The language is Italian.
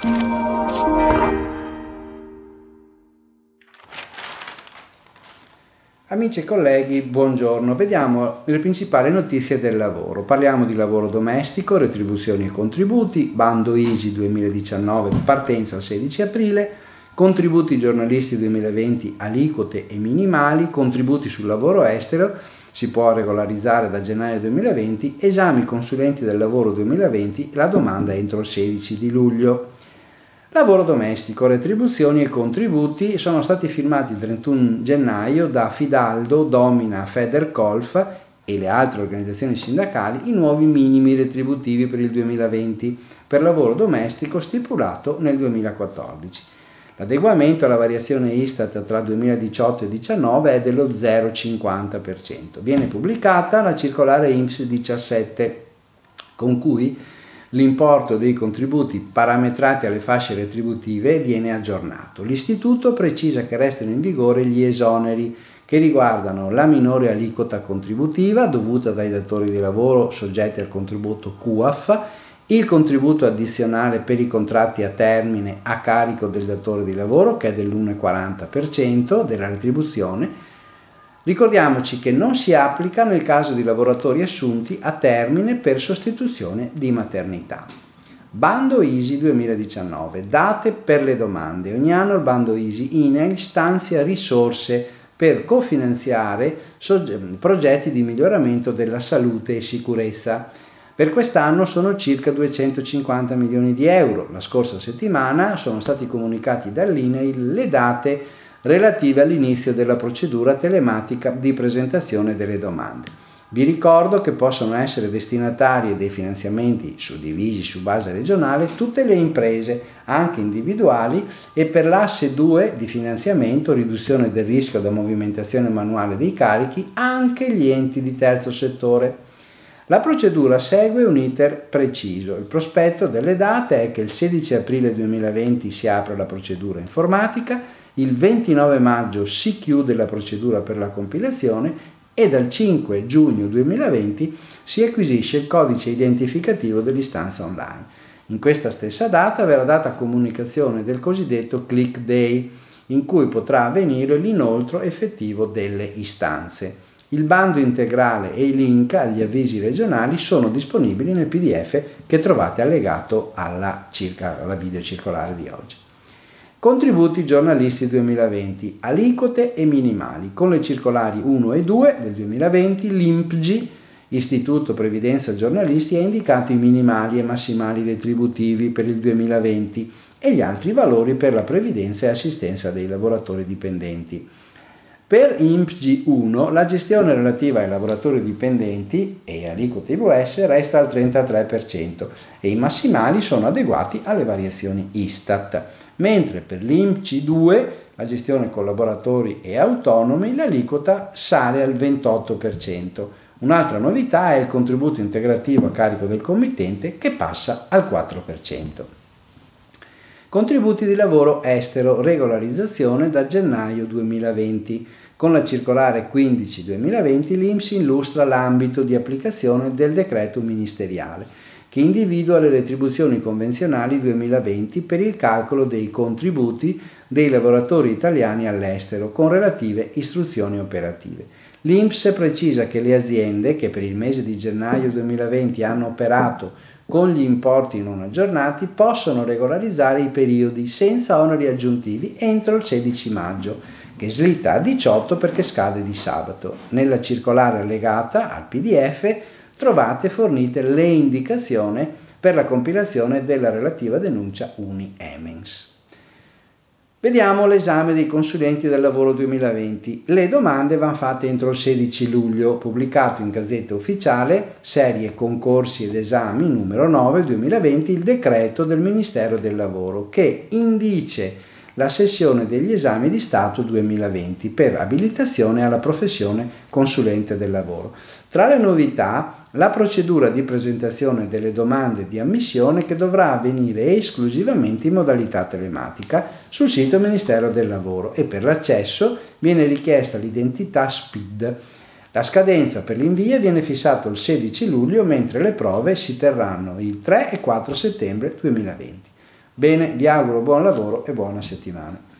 Amici e colleghi, buongiorno. Vediamo le principali notizie del lavoro. Parliamo di lavoro domestico, retribuzioni e contributi, bando ISI 2019, partenza il 16 aprile, contributi giornalisti 2020, aliquote e minimali, contributi sul lavoro estero, si può regolarizzare da gennaio 2020, esami consulenti del lavoro 2020, la domanda entro il 16 di luglio. Lavoro domestico, retribuzioni e contributi sono stati firmati il 31 gennaio da Fidaldo, Domina, Federcolf e le altre organizzazioni sindacali i nuovi minimi retributivi per il 2020 per lavoro domestico stipulato nel 2014. L'adeguamento alla variazione Istat tra 2018 e 2019 è dello 0,50%. Viene pubblicata la circolare INPS 17 con cui l'importo dei contributi parametrati alle fasce retributive viene aggiornato. L'Istituto precisa che restano in vigore gli esoneri che riguardano la minore aliquota contributiva dovuta dai datori di lavoro soggetti al contributo CUAF, il contributo addizionale per i contratti a termine a carico del datore di lavoro che è dell'1,40% della retribuzione. Ricordiamoci che non si applica nel caso di lavoratori assunti a termine per sostituzione di maternità. Bando ISI 2019, date per le domande. Ogni anno il bando ISI INAIL stanzia risorse per cofinanziare progetti di miglioramento della salute e sicurezza. Per quest'anno sono circa 250 milioni di euro. La scorsa settimana sono stati comunicati dall'INAIL le date relative all'inizio della procedura telematica di presentazione delle domande. Vi ricordo che possono essere destinatarie dei finanziamenti suddivisi su base regionale tutte le imprese, anche individuali, e per l'asse 2 di finanziamento, riduzione del rischio da movimentazione manuale dei carichi, anche gli enti di terzo settore. La procedura segue un iter preciso. Il prospetto delle date è che il 16 aprile 2020 si apre la procedura informatica, il 29 maggio si chiude la procedura per la compilazione e dal 5 giugno 2020 si acquisisce il codice identificativo dell'istanza online. In questa stessa data verrà data comunicazione del cosiddetto Click Day, in cui potrà avvenire l'inoltro effettivo delle istanze. Il bando integrale e i link agli avvisi regionali sono disponibili nel PDF che trovate allegato alla video circolare di oggi. Contributi giornalisti 2020, aliquote e minimali. Con le circolari 1 e 2 del 2020, l'INPGI, Istituto Previdenza Giornalisti, ha indicato i minimali e massimali retributivi per il 2020 e gli altri valori per la previdenza e assistenza dei lavoratori dipendenti. Per INPGI 1 la gestione relativa ai lavoratori dipendenti e aliquote IVS resta al 33% e i massimali sono adeguati alle variazioni Istat, mentre per l'INPGI 2 la gestione collaboratori e autonomi l'aliquota sale al 28%. Un'altra novità è il contributo integrativo a carico del committente che passa al 4%. Contributi di lavoro estero, regolarizzazione da gennaio 2020. Con la circolare 15/2020 l'INPS illustra l'ambito di applicazione del decreto ministeriale che individua le retribuzioni convenzionali 2020 per il calcolo dei contributi dei lavoratori italiani all'estero con relative istruzioni operative. L'INPS precisa che le aziende che per il mese di gennaio 2020 hanno operato con gli importi non aggiornati possono regolarizzare i periodi senza oneri aggiuntivi entro il 16 maggio, che slitta a 18 perché scade di sabato. Nella circolare allegata al PDF trovate fornite le indicazioni per la compilazione della relativa denuncia Uni-Emens. Vediamo l'esame dei consulenti del lavoro 2020. Le domande vanno fatte entro il 16 luglio, pubblicato in Gazzetta Ufficiale, serie concorsi ed esami numero 9 2020, il decreto del Ministero del Lavoro che indice la sessione degli esami di Stato 2020 per abilitazione alla professione consulente del lavoro. Tra le novità, la procedura di presentazione delle domande di ammissione che dovrà avvenire esclusivamente in modalità telematica sul sito Ministero del Lavoro e per l'accesso viene richiesta l'identità SPID. La scadenza per l'invio viene fissata il 16 luglio mentre le prove si terranno il 3 e 4 settembre 2020. Bene, vi auguro buon lavoro e buona settimana.